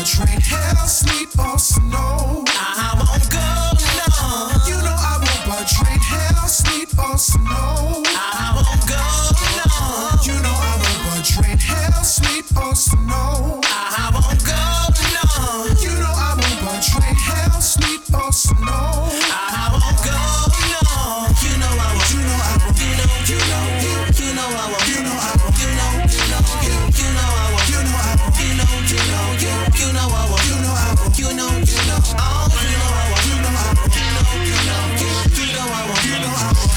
but rain, hail, sleep, or snow. I won't go, no. You know I won't but rain, hail, sleep, or snow. I won't go, no. You know I won't but rain, hail, sleep, or snow. I won't go, no. You know I won't but rain, hail, sleep, or snow. I won't go, no. You know I won't. You know I won't. You know I won't. You know I won't. You know I won't. You know I won't. You know I won't. You know I won't. You know I won't. You know I won't. You know I won't. You know I won't. You know I won't. You know I won't. You know I won't. You know I won't.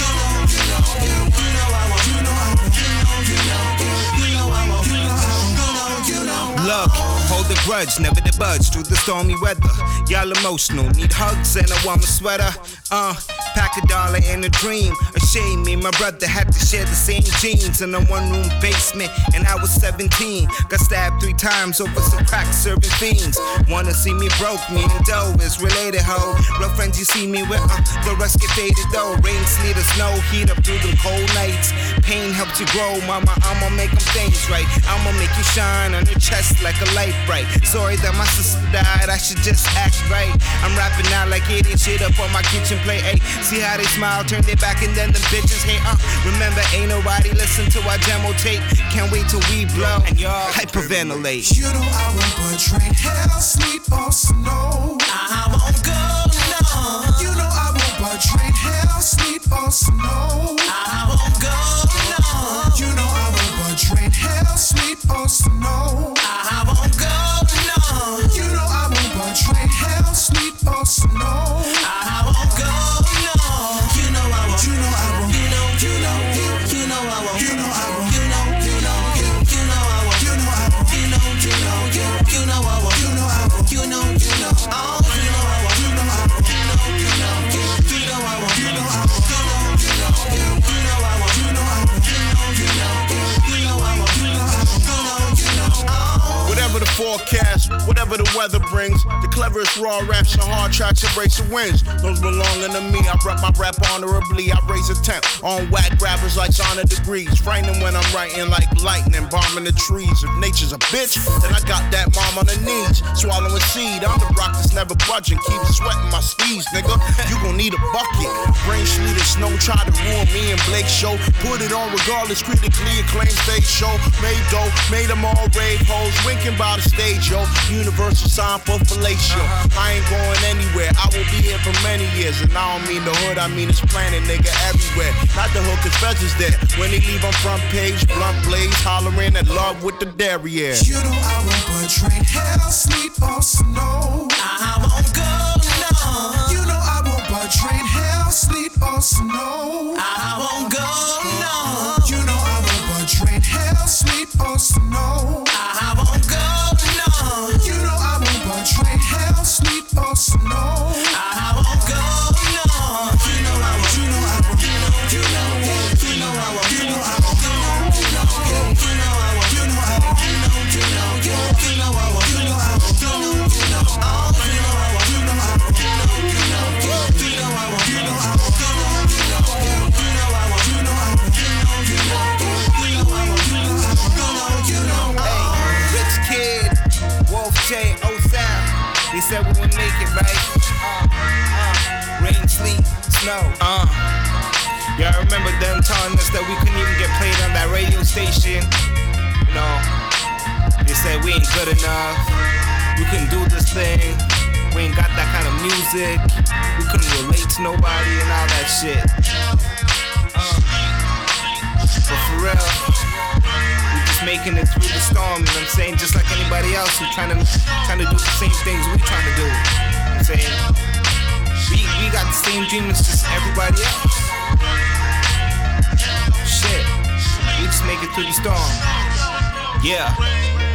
Look, hold the grudge, never to budge through the stormy weather. Y'all emotional, need hugs and a warmer sweater. Pack a dollar and a dream. A shame me and my brother had to share the same jeans in a one-room basement, and I was 17. Got stabbed 3 times over some crack serving fiends. Wanna see me broke, me and dough is related, ho. Real friends you see me with, the rest get faded though. Rain, sleet, or snow, heat up through the cold nights. Pain helps you grow, mama, I'ma make them things right. I'ma make you shine on your chest like a light bright. Sorry that my sister died, I should just act right. I'm rapping out like idiot shit up on my kitchen plate, ayy. See how they smile, turn their back, and then the bitches hate, Remember, ain't nobody listen to our demo tape. Can't wait till we blow, and y'all hyperventilate. You know I won't but rain, hail, sleep, or snow. I won't go, no. You know I won't but rain, hail, sleep, or snow. I won't go, no. You know I won't but rain, hail, sleep, or snow. I won't go, no. You know I won't but rain, hail, sleep, or snow. I won't go, no. You know I won't. You know I won't. You know I won't. You know I won't. You know I won't. You know I won't. You know I won't. You know I won't. You know I won't. You know I won't. You know I won't. You know I won't. You know I won't. Whatever the forecast, whatever the weather brings, the cleverest raw raps and hard tracks embrace the wins. Those belonging to me, I rep my rap honorably. I raise a temp on whack rappers like honor degrees. Frightening when I'm writing like lightning, bombing the trees. If nature's a bitch, then I got that mom on her knees. Swallowing seed, I'm the rock that's never budging. Keep sweating my steez, nigga. You gon' need a bucket. Rain, sleet, or snow, try to ruin me and Blake's show. Put it on regardless, critically acclaimed stage show. Made dough, made them all rave hoes. Winking by the stage, yo. Universal sign for fellatio. I ain't going anywhere, I will be here for many years. And I don't mean the hood, I mean this planet, nigga, everywhere. Not the hood, cause Fez there. When they leave on front page, blunt blaze, hollering at love with the derriere. You know I won't but rain, hail, sleep, or snow. I won't go, no. You know I won't but rain, hail, sleep, or snow. I won't go, no. You know I won't but rain, hail, sleep, or snow. I won't go, no. You know I won't but rain, hail, sleep, or snow. I won't go, no. You know I won't. You know I won't. You know I won't. You know I won't. You know I won't. You know I won't. You know I won't. You know I won't. You know I won't. You know I won't. You know I won't. You know I won't. You know I won't. You know I won't. You know I won't. You know I won't. You know I won't. You know I won't. J, O-Sound, they said we would make it, right? Rain, sleet, snow, Y'all remember them telling us that we couldn't even get played on that radio station? You know, they said we ain't good enough, we couldn't do this thing, we ain't got that kind of music, we couldn't relate to nobody and all that shit. But for real, making it through the storm, you know what I'm saying? Just like anybody else who's trying to do the same things we trying to do. You know what I'm saying? We got the same dream as just everybody else. Shit. We just make it through the storm. Yeah.